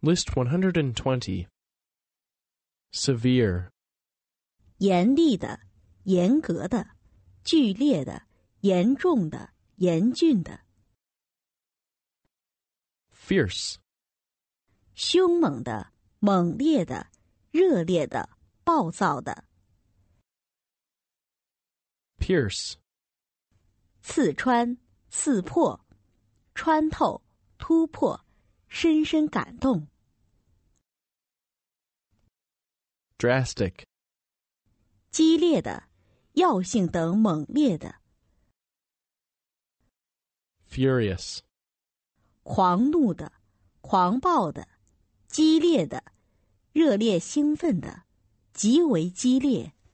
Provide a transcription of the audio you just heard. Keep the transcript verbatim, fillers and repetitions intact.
List one hundred twenty. Severe. 严厉的、严格的、剧烈的、严重的、严峻的。 Fierce. 凶猛的、猛烈的、热烈的、暴躁的。 Pierce. 刺穿、刺破、穿透、突破、深深感动。 Drastic. 激烈的、药性等猛烈的。 Furious. 狂怒的、狂暴的、激烈的、热烈兴奋的、极为激烈。